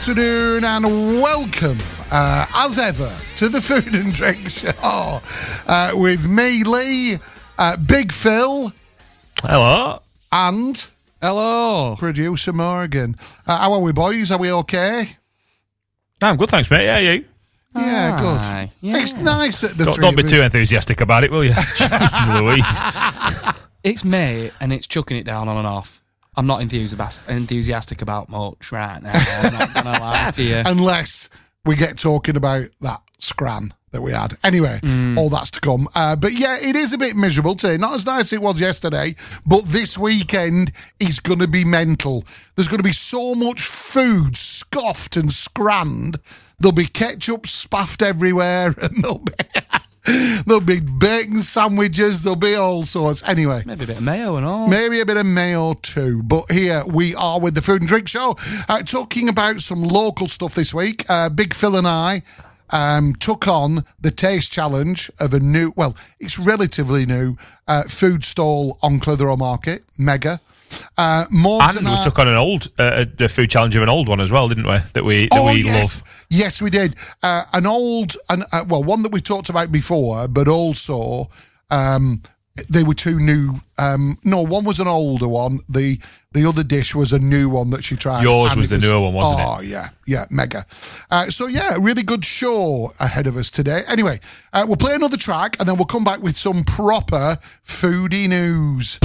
afternoon and welcome, as ever, to the Food and Drink Show with me, Lee, Big Phil. Hello. And... Hello. Producer Morgan. How are we, boys? Are we okay? I'm good, thanks, mate. Yeah, you? Yeah, good. Yeah. It's nice that the Don't be too enthusiastic about it, will you? Jeez Louise. It's May, and it's chucking it down on and off. I'm not enthusiastic about much right now. I'm not going to lie to you. Unless we get talking about that scran that we had. Anyway, all that's to come. But yeah, it is a bit miserable today. Not as nice as it was yesterday, but this weekend is going to be mental. There's going to be so much food scoffed and scranned. There'll be ketchup spaffed everywhere, and there'll be bacon sandwiches, there'll be all sorts. Anyway. Maybe a bit of mayo and all. Maybe a bit of mayo too. But here we are with the Food and Drink Show, talking about some local stuff this week. Big Phil and I took on the taste challenge of a new, well, it's relatively new, food stall on Clitheroe Market, Mega. And we took on an old, the food challenge of an old one as well, didn't we? That we yes. love. Yes, we did. An old, one that we talked about before, but also they were two new. No, one was an older one. The other dish was a new one that she tried. Yours was the newer one, wasn't it? Oh, yeah, mega. So, yeah, a really good show ahead of us today. Anyway, we'll play another track and then we'll come back with some proper foodie news.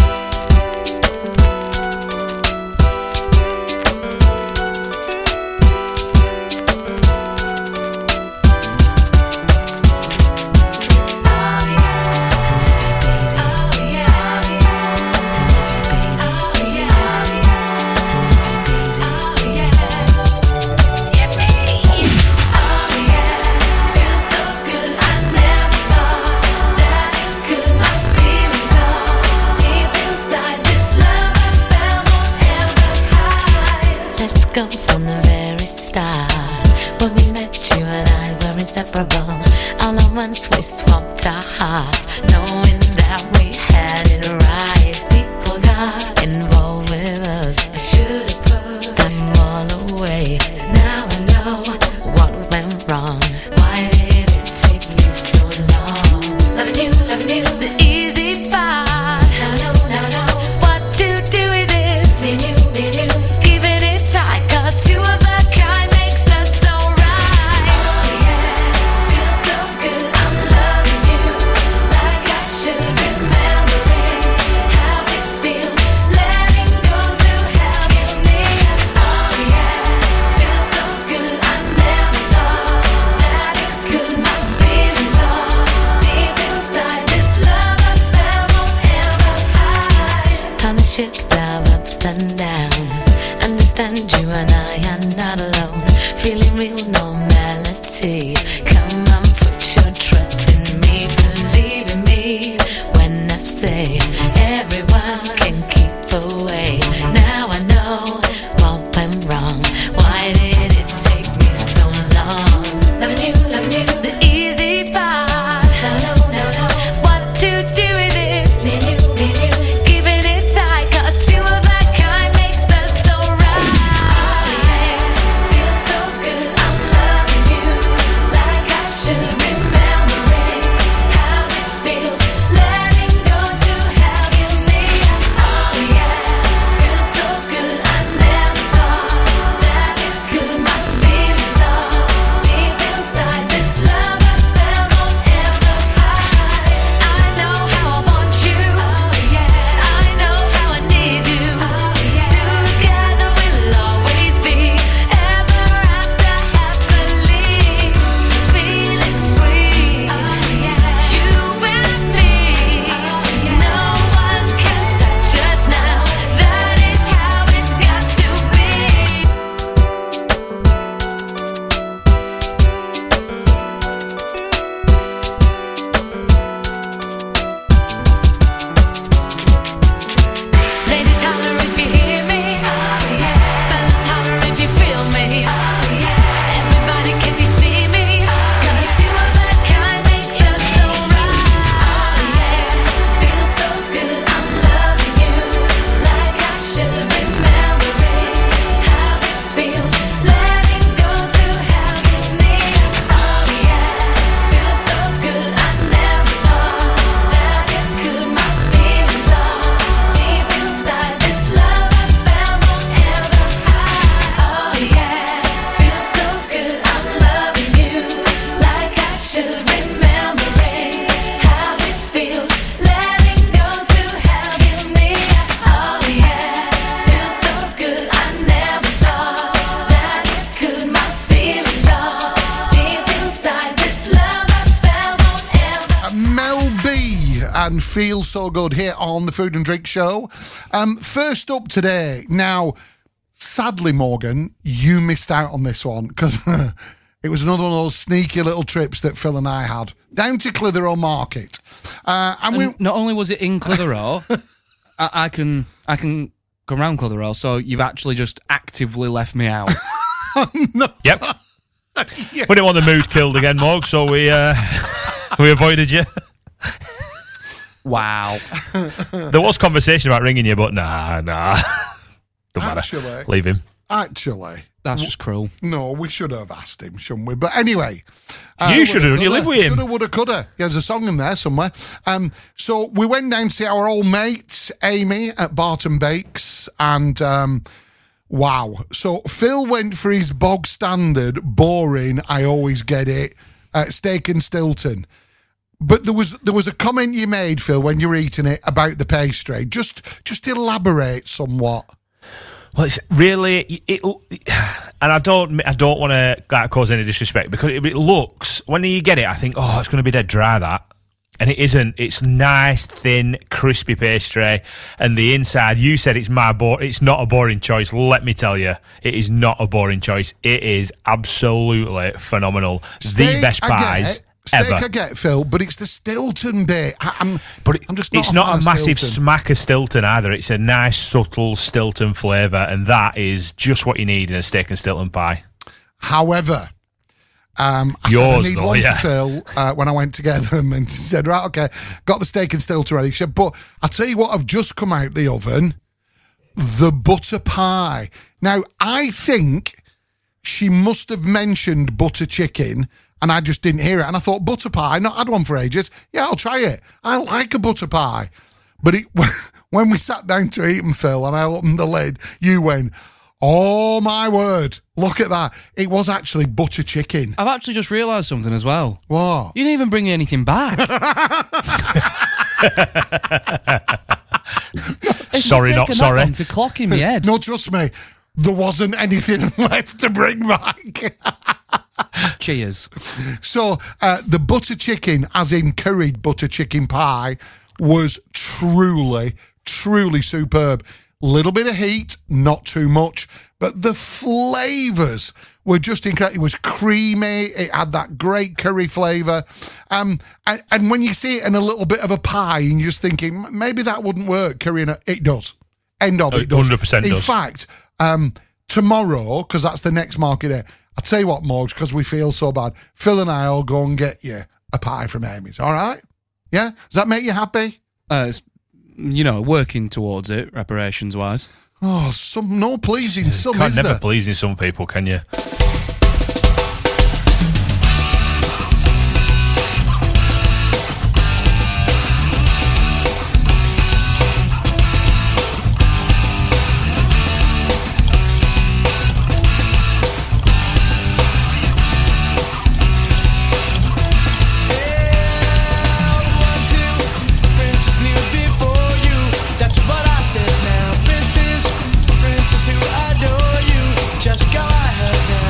Go from the very start. When we met, you and I were inseparable. All at once we swapped our hearts, knowing that we had it right. People got involved with us. I should have put them all away. Now I know what went wrong. Why did it take me so long? Loving you's the easy part. Now I know what to do with this. Me and you. Keeping it tight, 'cause two of a kind makes us so right. Oh yeah, feels so good. I'm loving you like I should remember. and Feel So Good here on the Food and Drink Show. First up today, now, sadly, Morgan, you missed out on this one because it was another one of those sneaky little trips that Phil and I had down to Clitheroe Market. And not only was it in Clitheroe, I can go round Clitheroe, so you've actually just actively left me out. No. Yep. Yeah. We didn't want the mood killed again, Morg, so we avoided you. Wow. There was conversation about ringing you, but nah. Don't Actually, matter. Leave him. Actually, That's just cruel. no, we should have asked him, shouldn't we? But anyway. You should have. You live with him. Shoulda, woulda, coulda. There's a song in there somewhere. So we went down to see our old mate, Amy, at Barton Bakes, and wow. So Phil went for his bog standard, boring, I always get it, steak and Stilton. But there was a comment you made, Phil, when you were eating it about the pastry. Just elaborate somewhat. Well, it's really, and I don't want to cause any disrespect because it looks, when you get it, I think, oh, it's going to be dead dry, that. And it isn't. It's nice, thin, crispy pastry. And the inside, you said it's not a boring choice. Let me tell you, it is not a boring choice. It is absolutely phenomenal. The best pies ever. Steak I get, Phil, but it's the Stilton bit. I'm just not. It's not a massive Stilton. smack of Stilton either. It's a nice, subtle Stilton flavour, and that is just what you need in a steak and Stilton pie. However, I said I need one for Phil when I went to get them, and she said, right, okay, got the steak and Stilton ready. She said, but I'll tell you what, I've just come out the oven, the butter pie. Now, I think she must have mentioned butter chicken, and I just didn't hear it. And I thought, butter pie, not had one for ages. Yeah, I'll try it. I like a butter pie. But when we sat down to eat them, Phil, and I opened the lid, you went, oh my word, look at that. It was actually butter chicken. I've actually just realised something as well. What? You didn't even bring anything back. Sorry, not sorry. To clock in my head. No, trust me, there wasn't anything left to bring back. Cheers. So the butter chicken, as in curried butter chicken pie, was truly, truly superb. Little bit of heat, not too much, but the flavours were just incredible. It was creamy. It had that great curry flavour. And when you see it in a little bit of a pie, and you're just thinking, maybe that wouldn't work, curry in it does. End of it does. 100% In does. fact, tomorrow, because that's the next market day, I'll tell you what, Morgs, because we feel so bad, Phil and I will go and get you a pie from Amy's, all right? Yeah? Does that make you happy? It's, working towards it, reparations-wise. Oh, no pleasing some, Can't is never there? pleasing some people, can you? Princess who adore you, just go ahead now.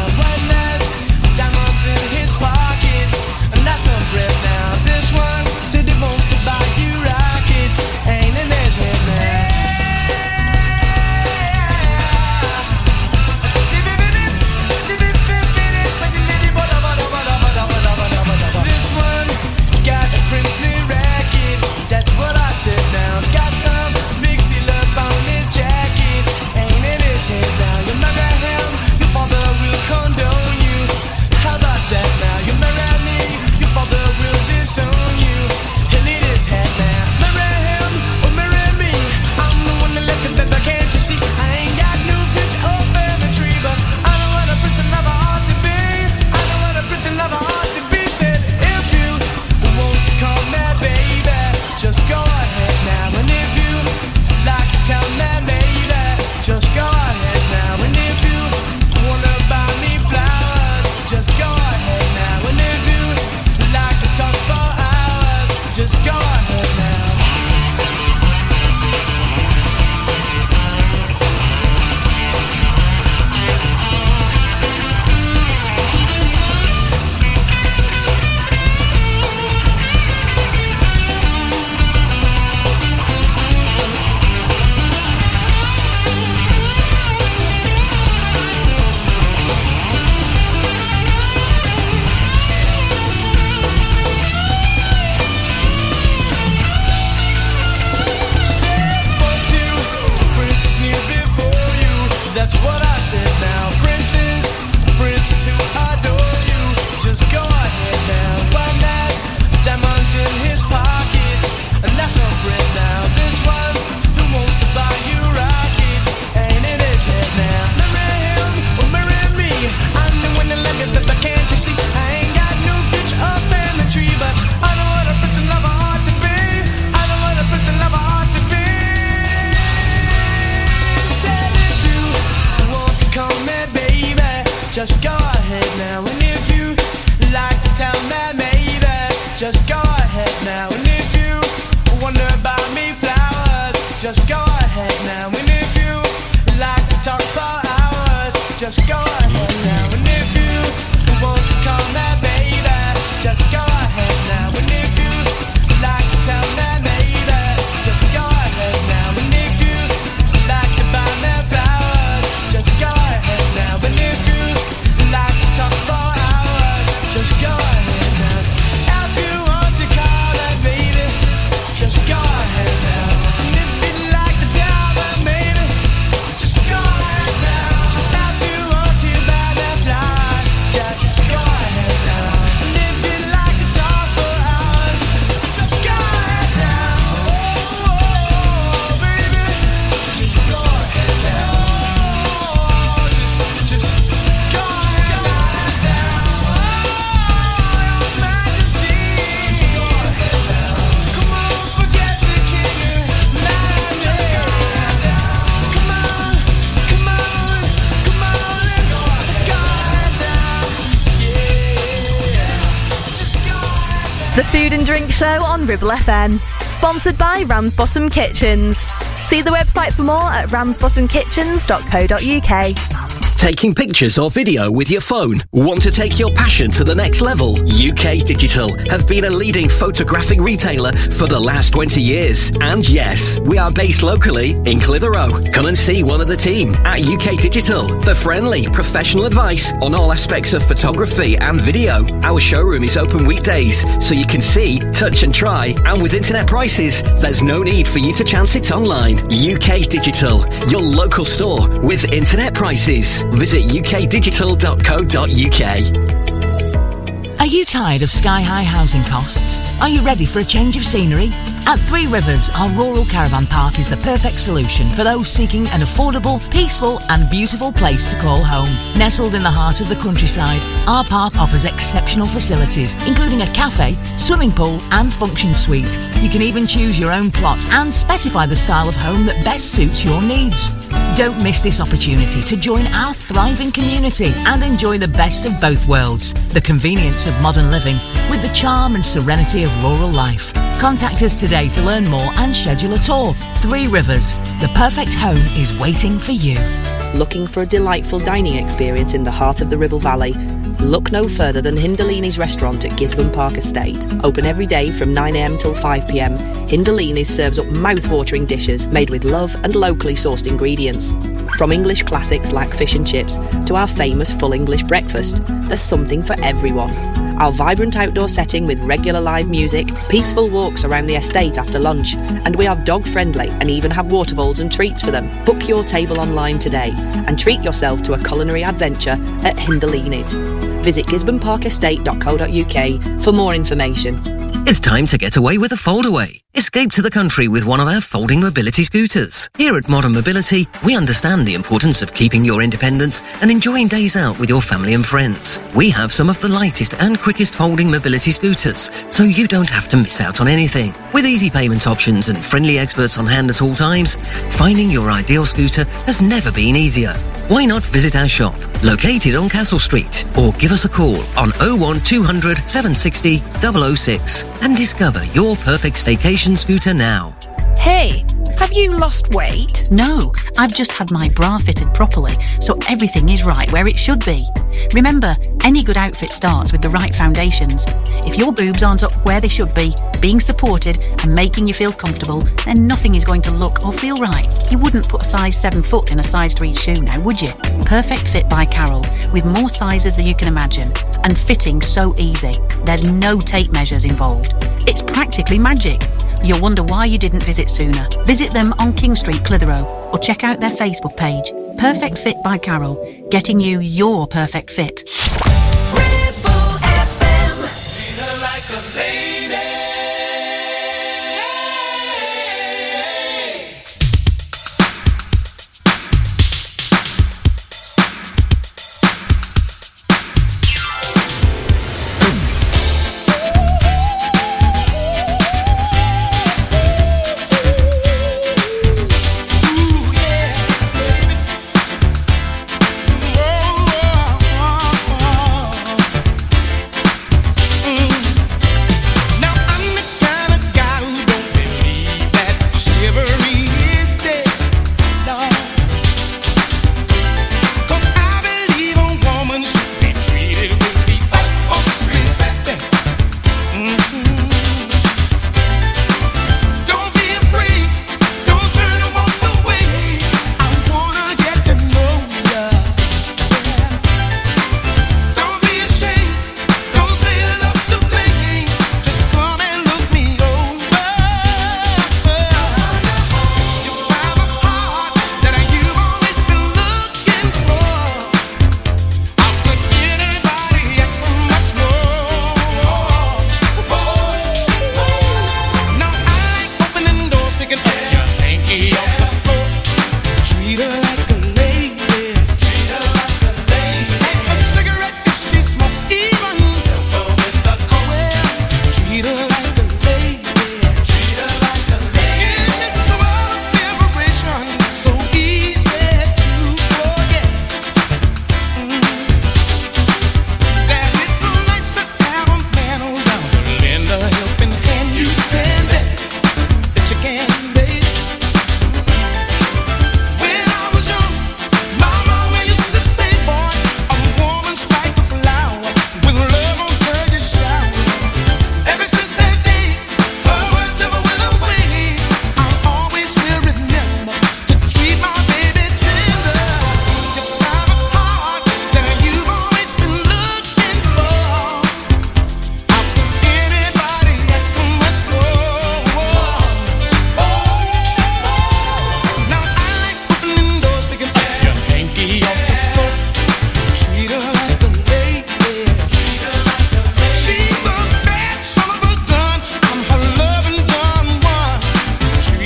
ahead now. And if you wonder about me flowers, just go ahead now. And if you like to talk for hours, just go ahead now. And if you want to call me baby, just go ahead now. And if you like to tell me maybe, just go ahead now. And if you like to buy me flowers, just go ahead now. And if you like to talk for hours, just go ahead now. If you want to call me baby, just go ahead now. And if you like to tell me maybe, just go ahead now. If you want to buy me flowers, just go ahead now. And if you like to talk for hours, just go ahead now. Oh, baby, just go ahead now. Just go ahead now. Oh, Your Majesty, just go ahead now. Come on, forget the king and madness. Come on, come on, come on, let's go ahead now. Yeah, just go ahead now. The Food and Drink Show on Ribble FM. Sponsored by Ramsbottom Kitchens. See the website for more at ramsbottomkitchens.co.uk. Taking pictures or video with your phone? Want to take your passion to the next level? UK Digital have been a leading photographic retailer for the last 20 years. And yes, we are based locally in Clitheroe. Come and see one of the team at UK Digital for friendly, professional advice on all aspects of photography and video. Our showroom is open weekdays, so you can see, touch and try. And with internet prices, there's no need for you to chance it online. UK Digital, your local store with internet prices. Visit ukdigital.co.uk. Are you tired of sky-high housing costs? Are you ready for a change of scenery? At Three Rivers, our rural caravan park is the perfect solution for those seeking an affordable, peaceful and beautiful place to call home. Nestled in the heart of the countryside, our park offers exceptional facilities, including a cafe, swimming pool and function suite. You can even choose your own plot and specify the style of home that best suits your needs. Don't miss this opportunity to join our thriving community and enjoy the best of both worlds, the convenience of modern living with the charm and serenity of rural life. Contact us today to learn more and schedule a tour. Three Rivers, the perfect home is waiting for you. Looking for a delightful dining experience in the heart of the Ribble Valley? Look no further than Hindalini's restaurant at Gisborne Park Estate. Open every day from 9am till 5pm, Hindalini's serves up mouth-watering dishes made with love and locally sourced ingredients. From English classics like fish and chips to our famous full English breakfast, there's something for everyone. Our vibrant outdoor setting with regular live music, peaceful walks around the estate after lunch, and we are dog-friendly and even have water bowls and treats for them. Book your table online today and treat yourself to a culinary adventure at Hindalini's. Visit gisborneparkestate.co.uk for more information. It's time to get away with a foldaway. Escape to the country with one of our folding mobility scooters. Here at Modern Mobility, we understand the importance of keeping your independence and enjoying days out with your family and friends. We have some of the lightest and quickest folding mobility scooters, so you don't have to miss out on anything. With easy payment options and friendly experts on hand at all times, finding your ideal scooter has never been easier. Why not visit our shop, located on Castle Street, or give us a call on 01200 760 006 and discover your perfect staycation scooter now. Hey, have you lost weight? No, I've just had my bra fitted properly, so everything is right where it should be. Remember, any good outfit starts with the right foundations. If your boobs aren't up where they should be, being supported and making you feel comfortable, then nothing is going to look or feel right. You wouldn't put a size 7 foot in a size 3 shoe now, would you? Perfect Fit by Carol, with more sizes than you can imagine, and fitting so easy. There's no tape measures involved. It's practically magic. You'll wonder why you didn't visit sooner. Visit them on King Street, Clitheroe, or check out their Facebook page. Perfect Fit by Carol, getting you your perfect fit. Ooh, yeah.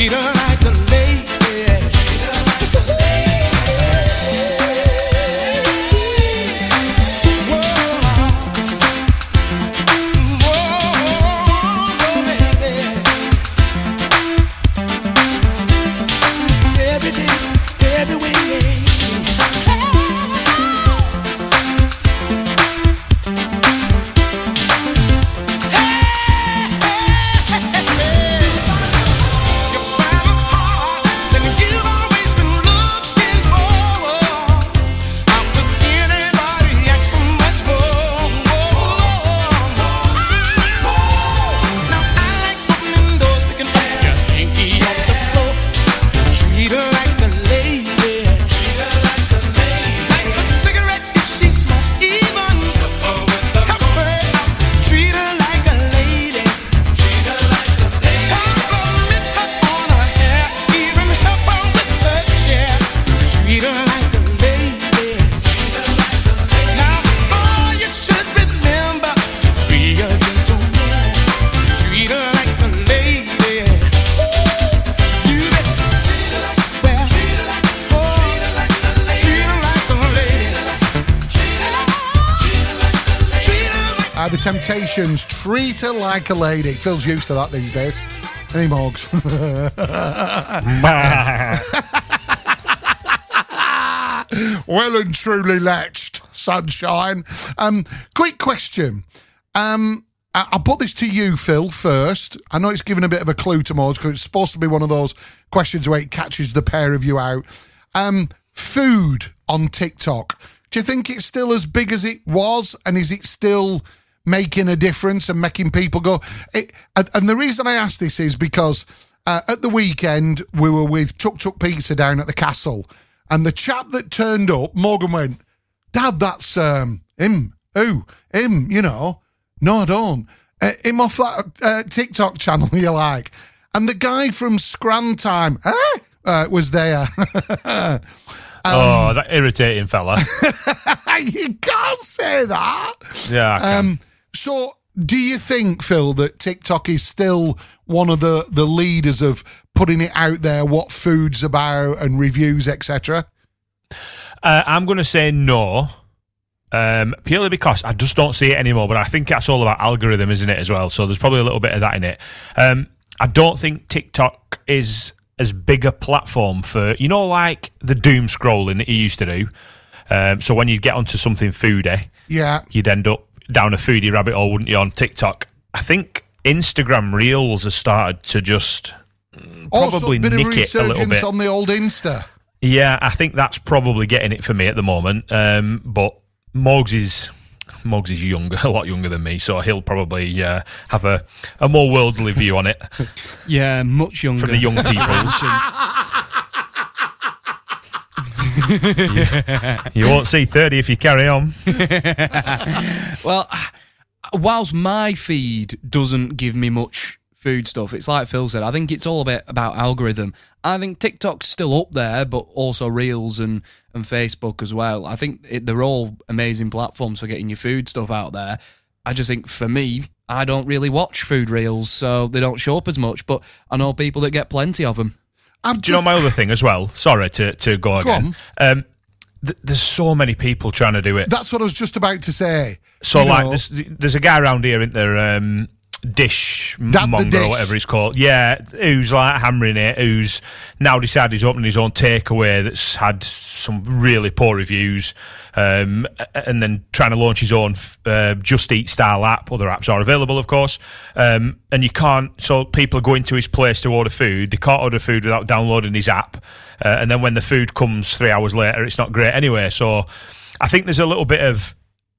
treat her like a lady. Treat her like a lady. Every day, every way. The Temptations, Treat Her Like a Lady. Phil's used to that these days. Any Morgs? Well and truly letched, sunshine. Quick question. I'll put this to you, Phil, first. I know it's given a bit of a clue to Morgs because it's supposed to be one of those questions where it catches the pair of you out. Food on TikTok. Do you think it's still as big as it was? And is it still making a difference and making people go? And the reason I ask this is because at the weekend we were with Tuk Tuk Pizza down at the castle, and the chap that turned up, Morgan went, "Dad, that's him." Who? Him, you know. No, I don't. Him off that TikTok channel you like. And the guy from Scran Time was there. That irritating fella. You can't say that. Yeah, I can. So, do you think, Phil, that TikTok is still one of the leaders of putting it out there, what food's about and reviews, etc.? I'm going to say no, purely because I just don't see it anymore, but I think that's all about algorithm, isn't it, as well? So there's probably a little bit of that in it. I don't think TikTok is as big a platform for, you know, like the doom scrolling that you used to do. So when you'd get onto something foodie, you'd end up down a foodie rabbit hole, wouldn't you, on TikTok? I think Instagram Reels has started to just probably nick it a little bit. On the old Insta. Yeah, I think that's probably getting it for me at the moment. But Moggs is younger, a lot younger than me, so he'll probably have a more worldly view on it. Yeah, much younger. From the young people. You won't see 30 if you carry on. Well, whilst my feed doesn't give me much food stuff, it's like Phil said, I think it's all a bit about algorithm. I think TikTok's still up there, but also Reels and Facebook as well. I think they're all amazing platforms for getting your food stuff out there. I just think, for me, I don't really watch food reels, so they don't show up as much, but I know people that get plenty of them. Do you know my other thing as well? Sorry to go again. There's so many people trying to do it. That's what I was just about to say. So, there's a guy around here, isn't there? Dish Monger or whatever he's called. Yeah, who's like hammering it, who's now decided he's opening his own takeaway that's had some really poor reviews, and then trying to launch his own Just Eat style app. Other apps are available, of course, and you can't, so people are going to his place to order food. They can't order food without downloading his app, and then when the food comes 3 hours later, it's not great anyway. So I think there's a little bit of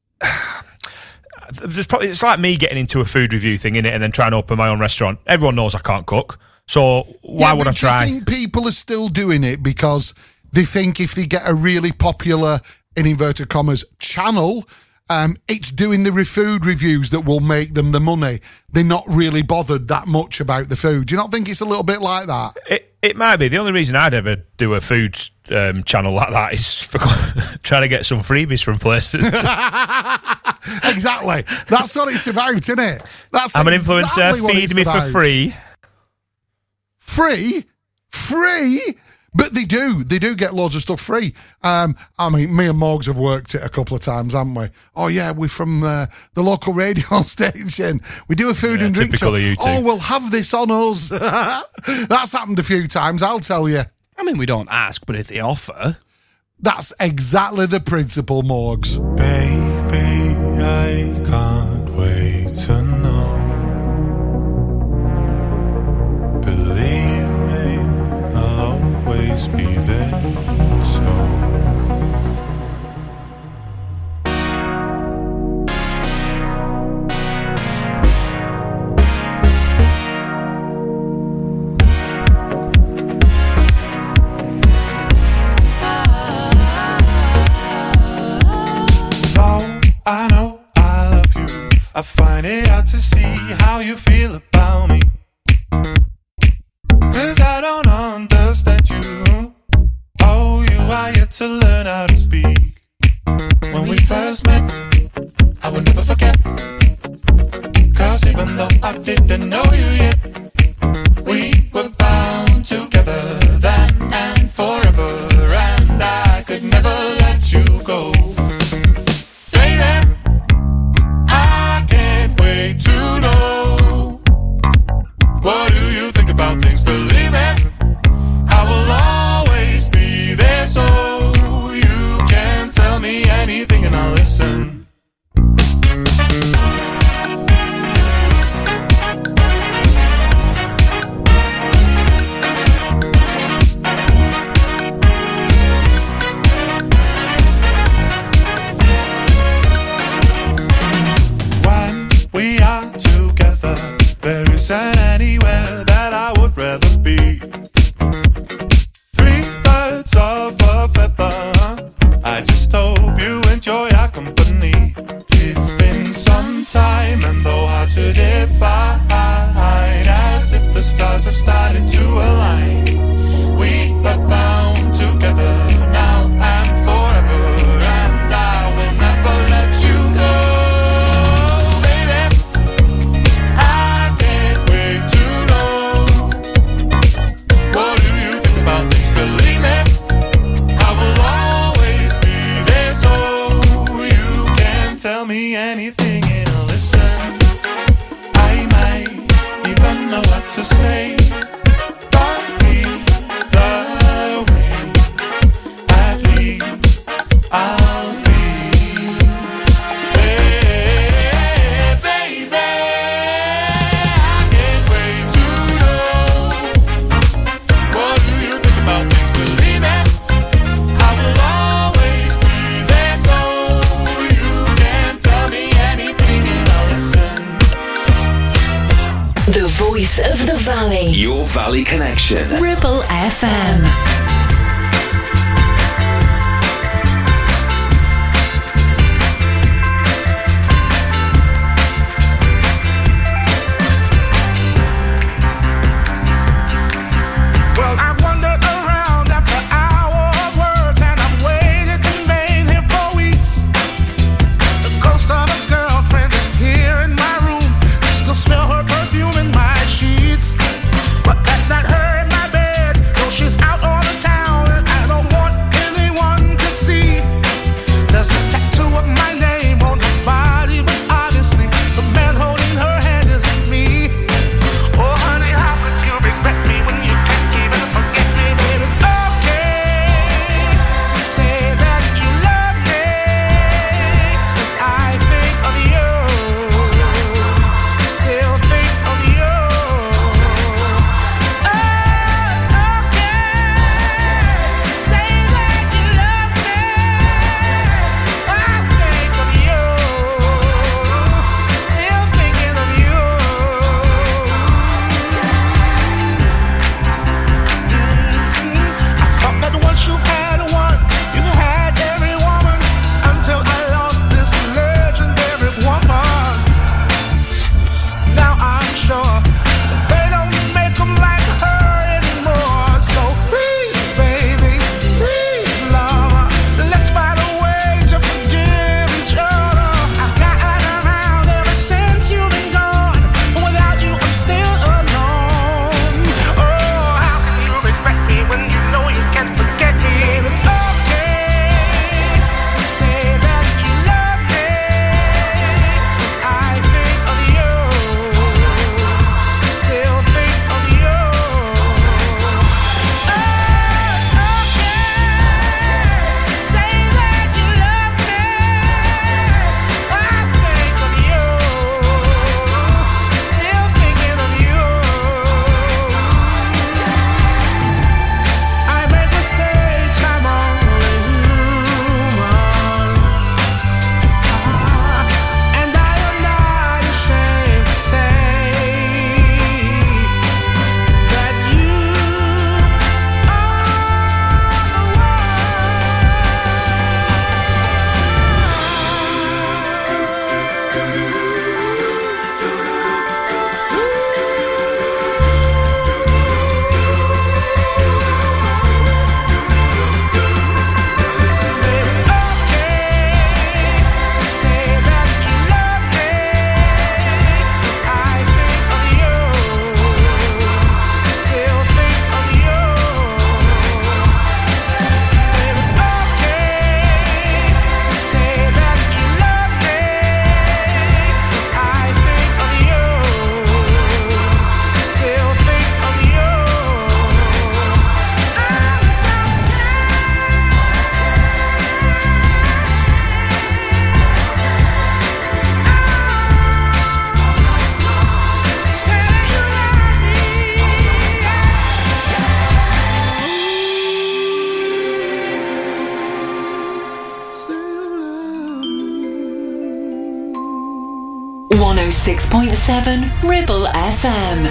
it's like me getting into a food review thing, innit, and then trying to open my own restaurant. Everyone knows I can't cook, so why would I try? Do you think people are still doing it because they think if they get a really popular, in inverted commas, channel, it's doing the food reviews that will make them the money? They're not really bothered that much about the food. Do you not think it's a little bit like that? It might be. The only reason I'd ever do a food channel like that is for trying to get some freebies from places. Exactly. That's what it's about, isn't it? I'm an influencer. Feed me for free. Free? free, but they do get loads of stuff free. I mean, me and Morgs have worked it a couple of times, haven't we? Oh yeah, we're from the local radio station. We do a food and drink typical show. of you two. Oh, we'll have this on us. That's happened a few times, I'll tell you. I mean, we don't ask, but if they offer... That's exactly the principle, Morgs. Baby, I can't wait to know. Believe me, I'll always be there, so... I know I love you. I find it hard to see how you feel about me. 'Cause I don't understand you. Oh, you are yet to learn how to speak. When we first met, I will never forget. 'Cause even though I didn't know you yet, we were bound together then and forever. And I could never let you go. To know, what do you think about things? Believe it, I will always be there, so you can tell me anything and I'll listen. There isn't anywhere that I would rather be. 3/3 of a feather. I just hope you enjoy our company. It's been some time and though hard to define, as if the stars have started to align. We are bound together now and forever, and I will never let you go. Tell me anything and I'll listen. I might even know what to say. Don't be the way. At least I'll be. Hey, baby, I can't wait to know. What do you think about things? Believe it, I will always be there, so tell me anything and I'll listen. The voice of the valley. Your Valley Connection. Ribble FM. Smell her perfume in my sheets, but that's not her in my bed. No, she's out all the time. 107 Ribble FM.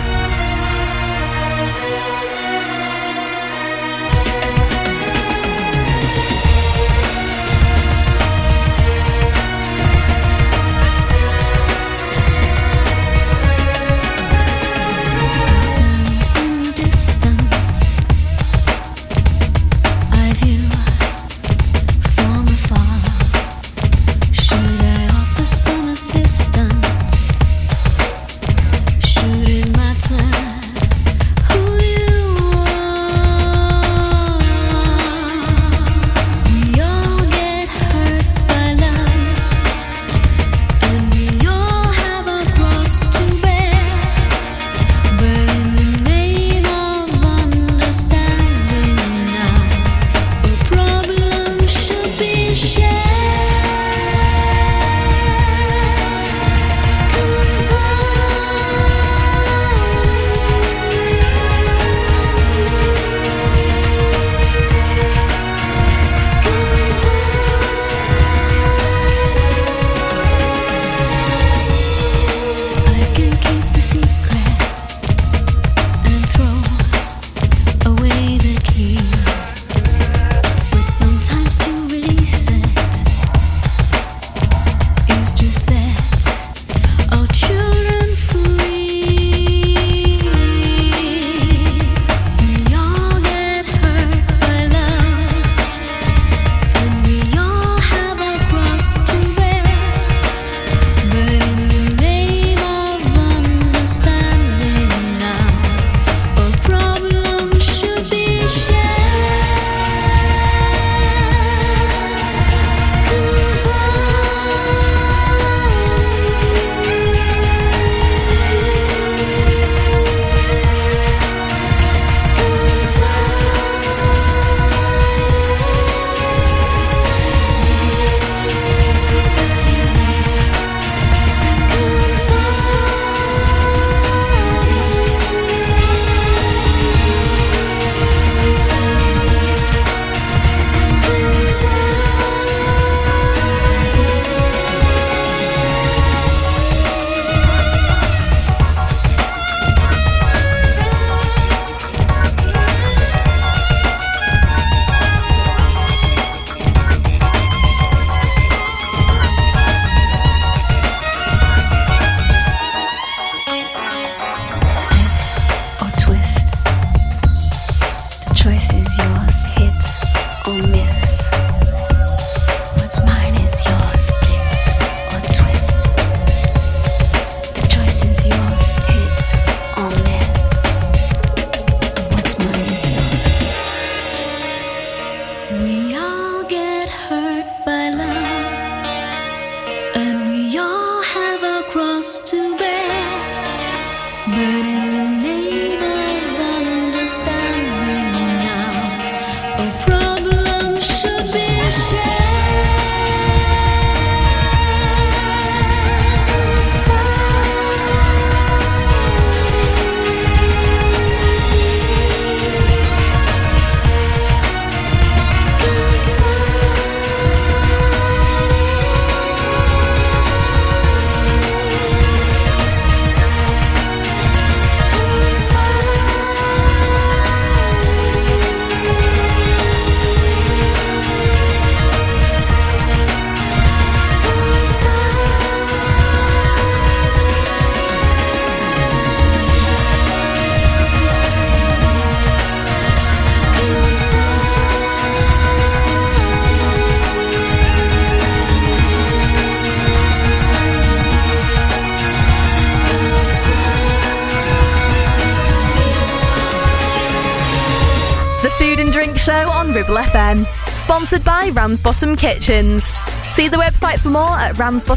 Show on Ribble FM, sponsored by Ramsbottom Kitchens. See the website for more at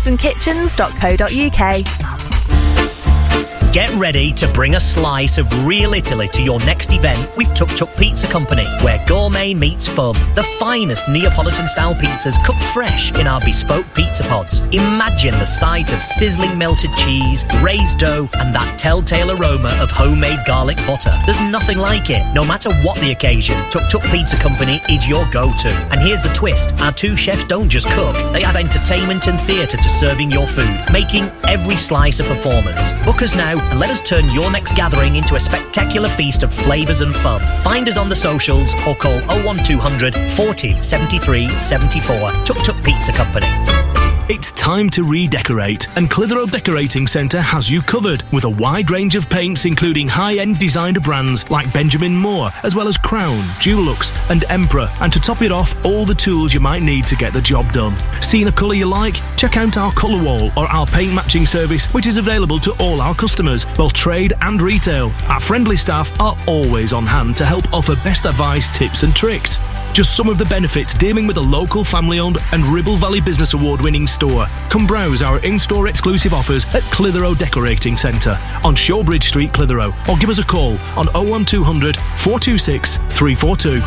ramsbottomkitchens.co.uk. Get ready to bring a slice of real Italy to your next event with Tuk Tuk Pizza Company, where gourmet meets fun. The finest Neapolitan-style pizzas cooked fresh in our bespoke pizza pods. Imagine the sight of sizzling melted cheese, raised dough, and that telltale aroma of homemade garlic garlic butter. There's nothing like it. No matter what the occasion, Tuk Tuk Pizza Company is your go-to. And here's the twist. Our two chefs don't just cook. They have entertainment and theatre to serving your food, making every slice a performance. Book us now and let us turn your next gathering into a spectacular feast of flavours and fun. Find us on the socials or call 01200 40 73 74. Tuk Tuk Pizza Company. It's time to redecorate, and Clitheroe Decorating Centre has you covered with a wide range of paints including high-end designer brands like Benjamin Moore, as well as Crown, Dulux and Emperor, and to top it off, all the tools you might need to get the job done. Seen a colour you like? Check out our colour wall or our paint matching service, which is available to all our customers, both trade and retail. Our friendly staff are always on hand to help offer best advice, tips and tricks. Just some of the benefits dealing with a local family-owned and Ribble Valley Business Award-winning store. Come browse our in-store exclusive offers at Clitheroe Decorating Centre on Shawbridge Street, Clitheroe, or give us a call on 01200 426 342.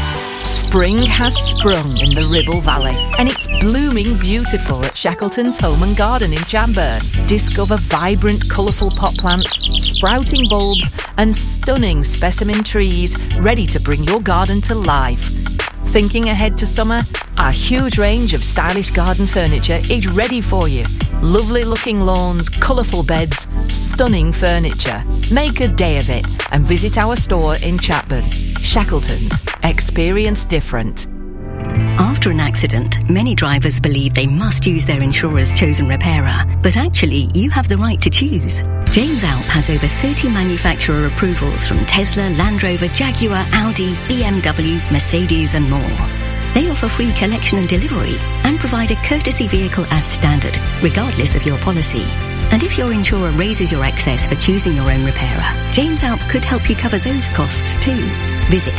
Spring has sprung in the Ribble Valley and it's blooming beautiful at Shackleton's Home and Garden in Chamburn. Discover vibrant, colourful pot plants, sprouting bulbs and stunning specimen trees ready to bring your garden to life. Thinking ahead to summer? Our huge range of stylish garden furniture is ready for you. Lovely looking lawns, colourful beds, stunning furniture. Make a day of it and visit our store in Chatburn. Shackleton's. Experience different. After an accident, many drivers believe they must use their insurer's chosen repairer, but actually you have the right to choose. James Alp has over 30 manufacturer approvals from Tesla, Land Rover, Jaguar, Audi, BMW, Mercedes and more. They offer free collection and delivery and provide a courtesy vehicle as standard, regardless of your policy. And if your insurer raises your excess for choosing your own repairer, James Alp could help you cover those costs too. Visit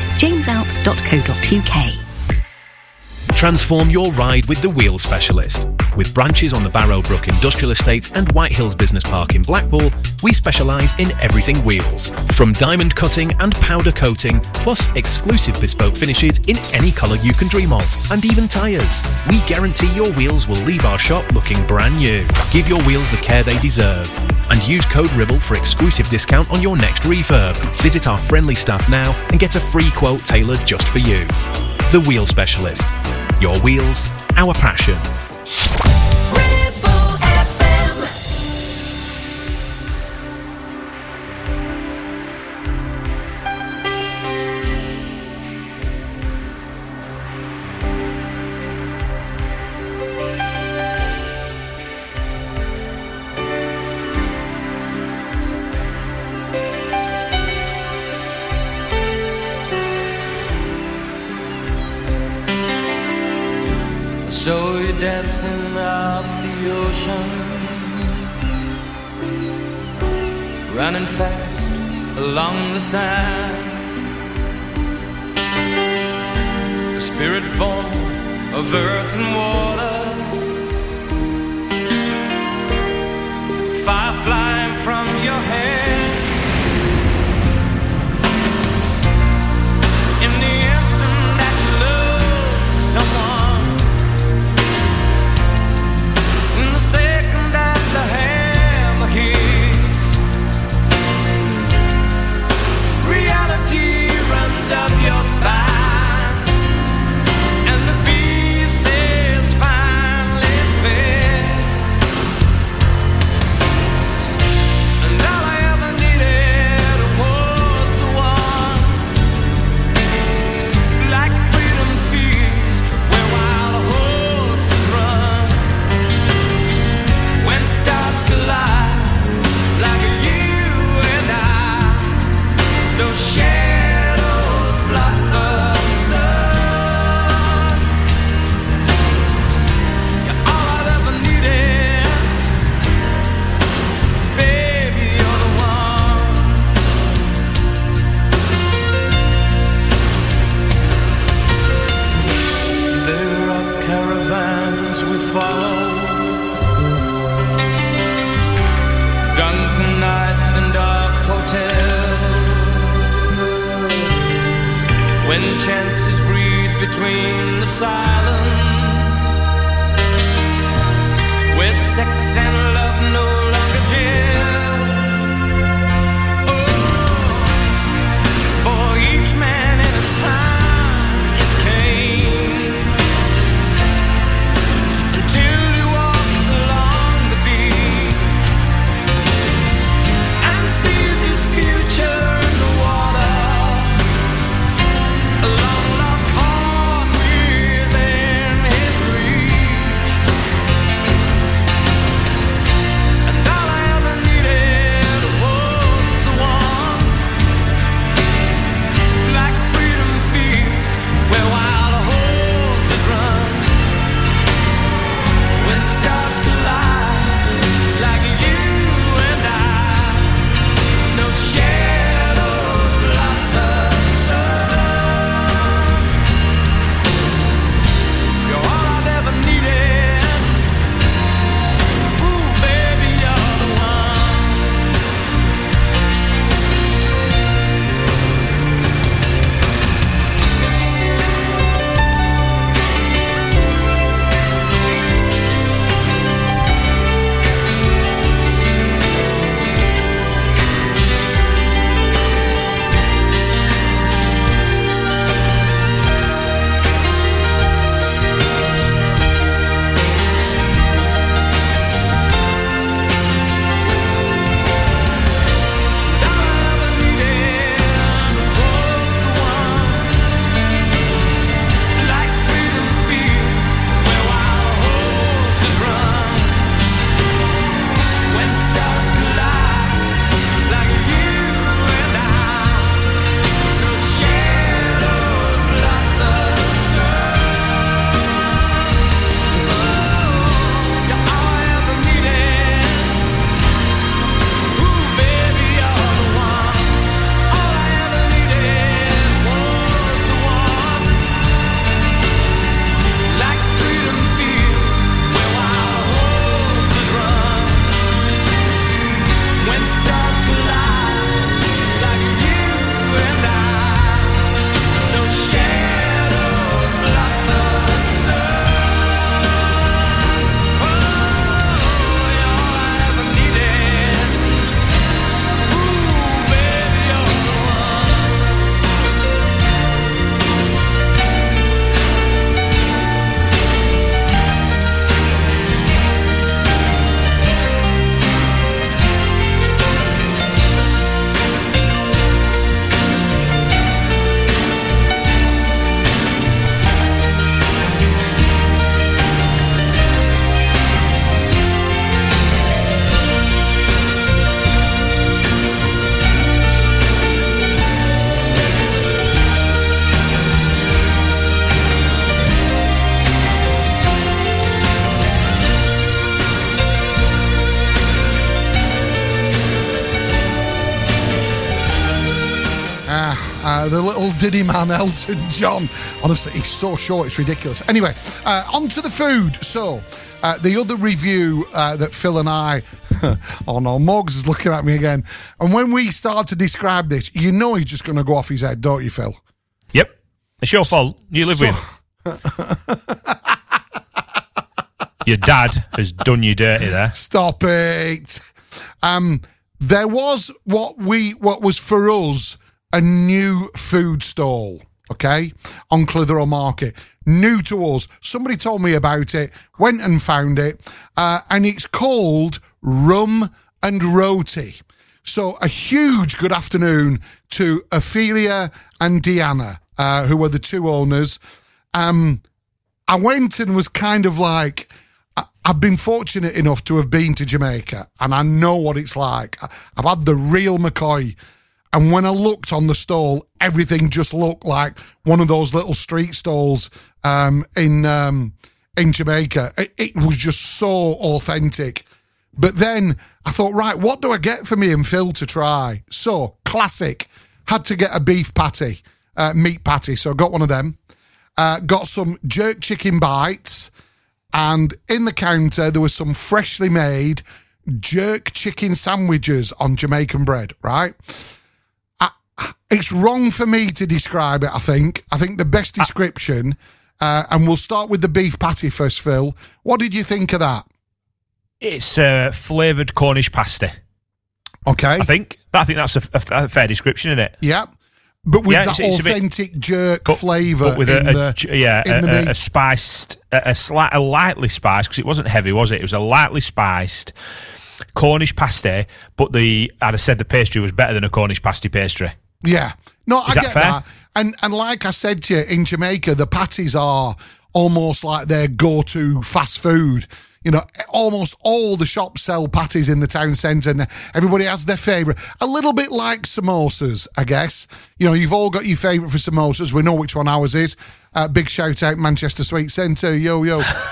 jamesalp.co.uk. Transform your ride with the Wheel Specialist. With branches on the Barrowbrook Industrial Estate and White Hills Business Park in Blackpool, we specialise in everything wheels. From diamond cutting and powder coating, plus exclusive bespoke finishes in any colour you can dream of, and even tyres. We guarantee your wheels will leave our shop looking brand new. Give your wheels the care they deserve. And use code RIBBLE for exclusive discount on your next refurb. Visit our friendly staff now and get a free quote tailored just for you. The Wheel Specialist. Your wheels, our passion. So you're dancing up the ocean, running fast along the sand, a spirit born of earth and water, fire flying from your hands. In the instant that you love someone, second that the hammer hits, reality runs up your spine, and the beast is finally fed. And all I ever needed was the one, like freedom feeds where wild horses run. When stars collide, like you and I, those shadows block the sun. You're all I've ever needed, baby, you're the one. There are caravans we follow, drunken nights and dark hotels, when chances breathe between the silence, where sex and love no longer gel. Oh, The little Diddy man, Elton John. Honestly, he's so short, it's ridiculous. Anyway, on to the food. So, the other review that Phil and I... oh no, Moggs is looking at me again. And when we start to describe this, you know he's just going to go off his head, don't you, Phil? Yep. It's your fault. You live with him. Your dad has done you dirty there. Stop it. There was what was for us a new food stall, okay, on Clitheroe Market. New to us. Somebody told me about it, went and found it, and it's called Rum and Roti. So a huge good afternoon to Ophelia and Deanna, who are the two owners. I went and was kind of like... I've been fortunate enough to have been to Jamaica, and I know what it's like. I've had the real McCoy, and when I looked on the stall, everything just looked like one of those little street stalls in Jamaica. It was just so authentic. But then I thought, right, what do I get for me and Phil to try? So, classic. Had to get a beef patty, meat patty, so got one of them. Got some jerk chicken bites. And in the counter, there was some freshly made jerk chicken sandwiches on Jamaican bread, right? It's wrong for me to describe it, I think. I think the best description, and we'll start with the beef patty first, Phil. What did you think of that? It's flavoured Cornish pasty. Okay. I think that's a fair description, isn't it? Yeah. But with that authentic jerk flavour with in the meat. a spiced, a lightly spiced, because it wasn't heavy, was it? It was a lightly spiced Cornish pasty, but I'd have said the pastry was better than a Cornish pasty pastry. Yeah. No, I get fair? that. And like I said to you, in Jamaica, the patties are almost like their go-to fast food. You know, almost all the shops sell patties in the town centre, and everybody has their favourite. A little bit like samosas, I guess. You know, you've all got your favourite for samosas. We know which one ours is. Big shout out, Manchester Sweet Centre, yo.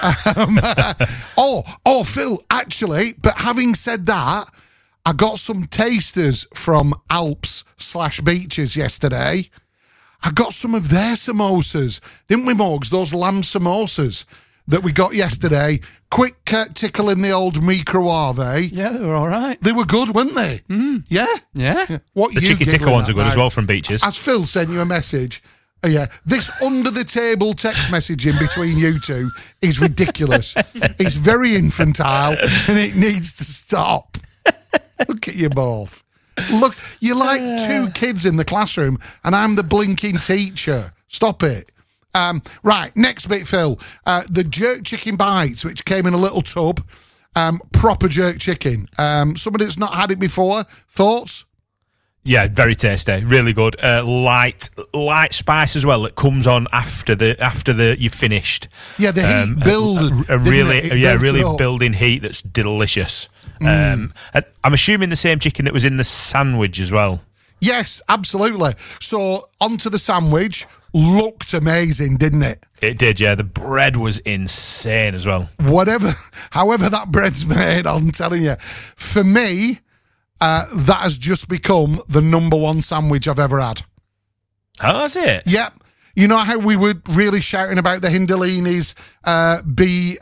Phil, actually, but having said that, I got some tasters from Alps/Beaches yesterday. I got some of their samosas, didn't we, Morgs? Those lamb samosas that we got yesterday. Quick tickle in the old microwave. Yeah, they were all right. They were good, weren't they? Mm. Yeah? Yeah. What the chicky tickle ones are good as well from Beaches. As Phil sent you a message, this under-the-table text messaging between you two is ridiculous. It's very infantile, and it needs to stop. Look at you both. Look, you're like two kids in the classroom, and I'm the blinking teacher. Stop it. Right, next bit, Phil. The jerk chicken bites, which came in a little tub. Proper jerk chicken. Somebody that's not had it before. Thoughts? Yeah, very tasty, really good. Light spice as well. It comes on after you've finished. Yeah, the heat build. Really building heat that's delicious. And I'm assuming the same chicken that was in the sandwich as well. Yes, absolutely. So onto the sandwich. Looked amazing, didn't it? It did, yeah. The bread was insane as well. However that bread's made, I'm telling you. For me, that has just become the number one sandwich I've ever had. Oh, is it? Yep. You know how we were really shouting about the Hindolini's BLTG?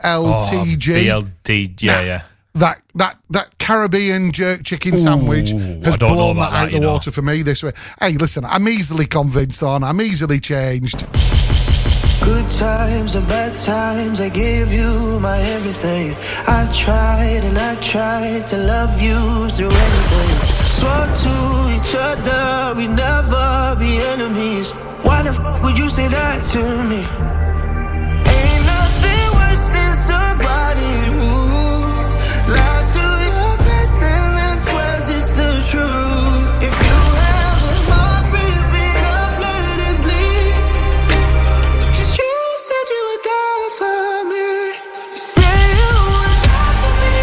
BLT, yeah. That Caribbean jerk chicken sandwich has blown that out of the water for me this way. Hey, listen, I'm easily convinced on. I'm easily changed. Good times and bad times, I gave you my everything. I tried to love you through anything. Swore to each other we'd never be enemies. Why the f*** would you say that to me? Ain't nothing worse than somebody who lies to your face and then swears it's the truth. If you have a heart, rip it up, let it bleed. 'Cause you said you would die for me. You say you would die for me.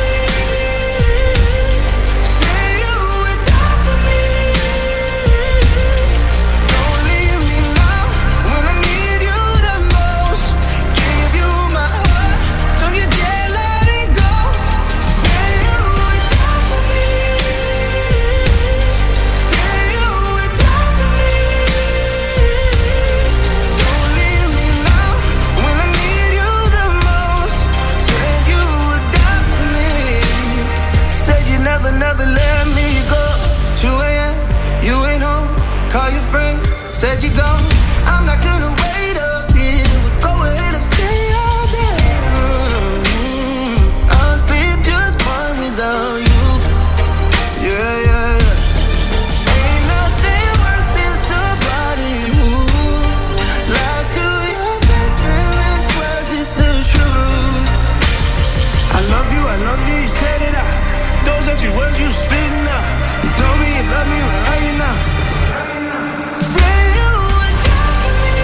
Say you would die for me. Don't leave me now when I need you the most. Call your friends, said you gone. I'm not gonna wait up here. Go ahead and stay all day. I'll sleep just fine without you. Yeah, yeah, yeah. Ain't nothing worse than somebody who lies to your face and swears it's the truth. I love you, you said it out. Those empty words you spitting out. You told me you love me, where are you now? Say you would die for me.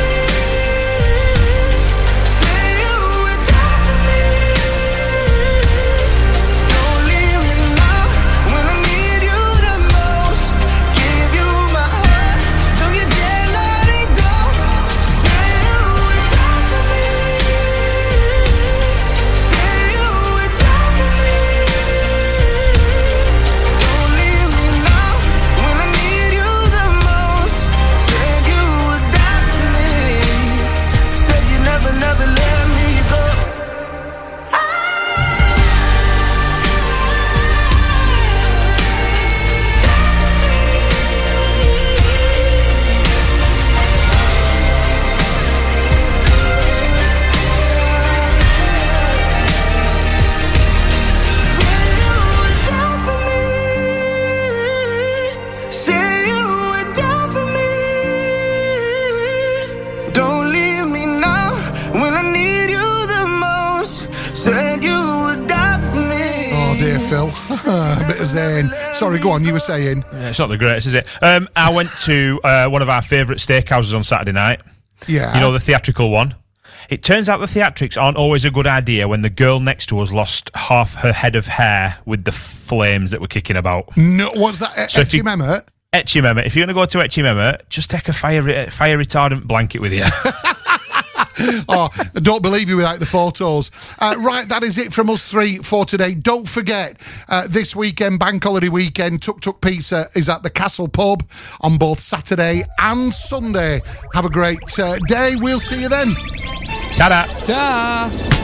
Say you would die for me. Don't leave me now when I need you the most. Give you my heart, don't you dare let it go. Say you would die for me. Say you would die for me. Don't leave me now when I need you the most. Said you would die for me. Said you never, never let me go. Say you would die for me. Don't leave me now when I need you the most. Said you would die for me. Oh dear, Phil. A bit of Zane. Sorry, go on, you were saying. Yeah, it's not the greatest, is it? I went to one of our favourite steakhouses on Saturday night. Yeah. You know, the theatrical one. It turns out the theatrics aren't always a good idea when the girl next to us lost half her head of hair with the flames that were kicking about. No, what's that? So if you- Etchy Mehmet? Etchy Mehmet. If you're going to go to Etchy Mehmet, just take a fire retardant blanket with you. Oh, I don't believe you without the photos. Right, that is it from us three for today. Don't forget, this weekend, Bank Holiday weekend, Tuk Tuk Pizza is at the Castle Pub on both Saturday and Sunday. Have a great day. We'll see you then. Ta-da. Ta.